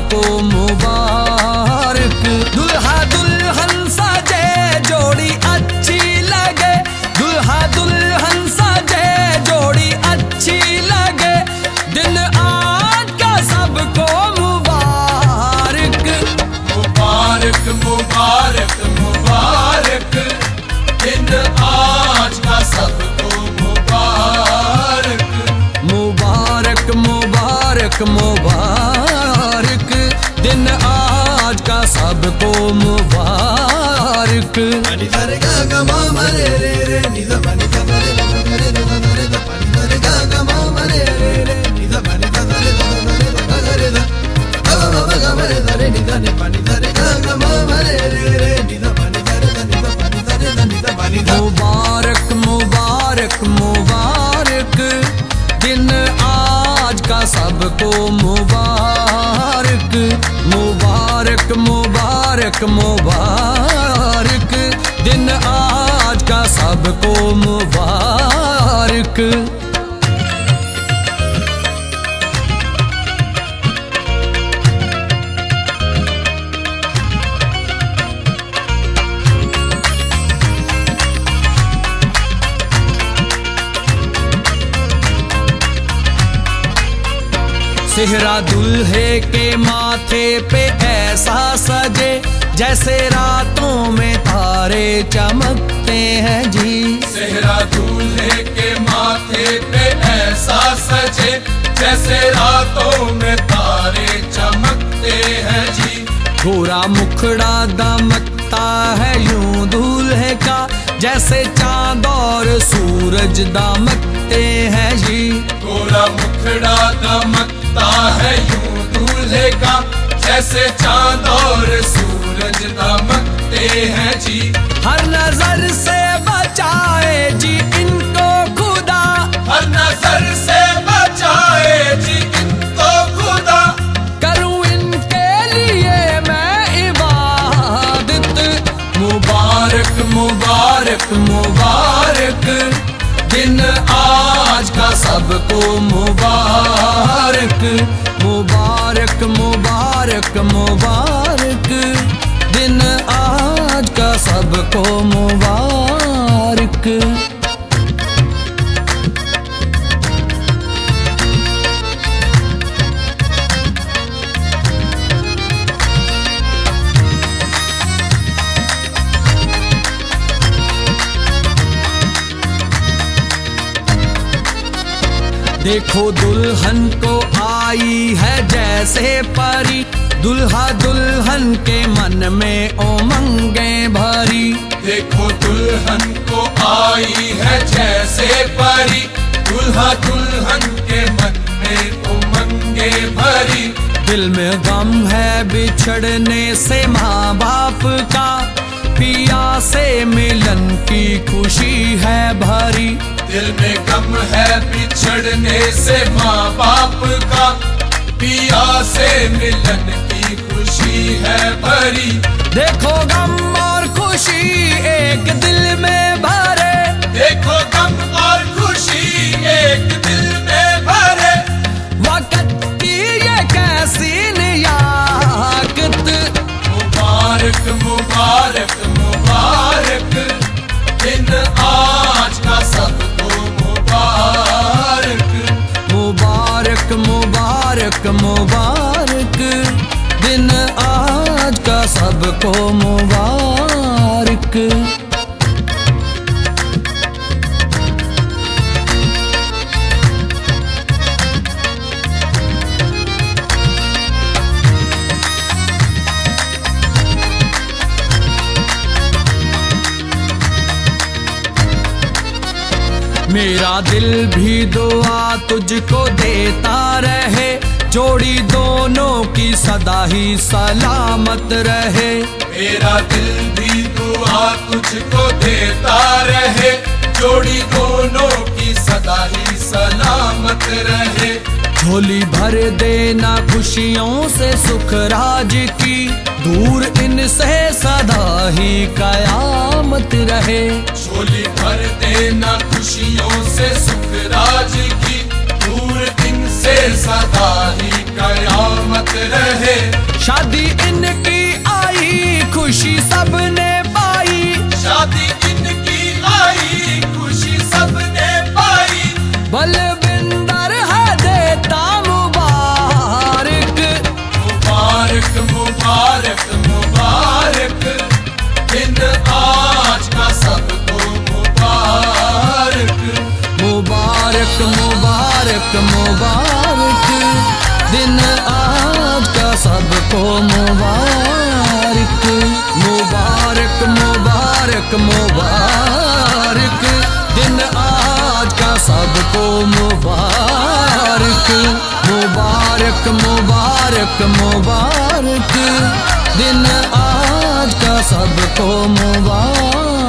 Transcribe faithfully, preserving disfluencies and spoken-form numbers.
सबको मुबारक। दुल्हा दुल्हन सजे जोड़ी अच्छी लगे, दुल्हा दुल्हन सजे जोड़ी अच्छी लगे, दिन आज का सबको मुबारक। मुबारक मुबारक मुबारक, दिन आज का सबको मुबारक। मुबारक मुबारक मुबारक, दिन आज का सबको मुबारक। नि ध रे ग ग म म रे रे रे, नि ध प नि ध ध रे ध ध रे ध ध रे ध प नि ध रे ग ग म म रे रे रे, नि ध प नि ध ध रे ध ध रे ध ध रे ध ग ग म ग म रे ध रे, नि ध नि प नि ध रे ग ग म म रे रे रे, नि ध प नि ध रे ध नि ध प नि ध रे ध नि ध प नि ध। मुबारक मुबारक मुबारक, दिन आज का सबको मुबारक। मुबारक मुबारक मुबारक, दिन आज का सबको मुबारक। सेहरा दुल्हे के माथे पे ऐसा सजे, जैसे रातों में तारे चमकते हैं जी। सेहरा दूल्हे के माथे पे ऐसा सजे, जैसे रातों में तारे चमकते हैं जी। गोरा मुखड़ा दमकता है यूं दूल्हे का, जैसे चांद और सूरज दमकते हैं जी। गोरा मुखड़ा दमकता है यूं दूल्हे का, जैसे चांद और सूरज दमकते हैं जी। हर नजर से बचाए जी इनको खुदा, हर नजर से बचाए जी इनको खुदा। करूं इनके लिए मैं इबादत। मुबारक मुबारक मुबारक, दिन आज का सबको मुबारक। मुबारक मुबारक मुबारक, दिन आज का सबको मुबारक। देखो दुल्हन को आई है जैसे परी, दुल्हा दुल्हन के मन में उमंगे भरी। देखो दुल्हन को आई है जैसे परी, दुल्हा दुल्हन के मन में उमंगे भरी। दिल में गम है बिछड़ने से माँ बाप का, पिया से मिलन की खुशी है भरी। दिल में गम है बिछड़ने से माँ बाप का, पिया से मिलन की खुशी है भरी। देखो गम और खुशी एक दिल में भरे, देखो गम और खुशी एक दिल में भरे। वक्त की ये कैसी नियाकत। मुबारक मुबारक मुबारक, दिन आज का सबको मुबारक। मुबारक मुबारक मुबारक, दिन आज का सबको मुबारक। मेरा दिल भी दुआ तुझको देता रहे, जोड़ी दोनों की सदा ही सलामत रहे। मेरा दिल भी दुआ तुझको देता रहे, जोड़ी दोनों की सदा ही सलामत रहे। झोली भर देना खुशियों से सुख राज की, दूर इनसे सदा ही कयामत रहे। झोली भर देना खुशियों से सुख राज की, दूर इनसे सदा ही कयामत रहे। शादी इनकी आई खुशी सबने पाई, शादी इनकी आई खुशी सबने पाई। बलविंदर है देता मुबारक, मुबारक मुबारक मुबारक दिन आज का सबको मुबारक। मुबारक मुबारक मुबारक दिन आज का सबको मुबारक। मुबारक मुबारक मुबारक दिन आज का सबको मुबारक। मुबारक मुबारक मुबारक दिन आज का सबको मुबारक।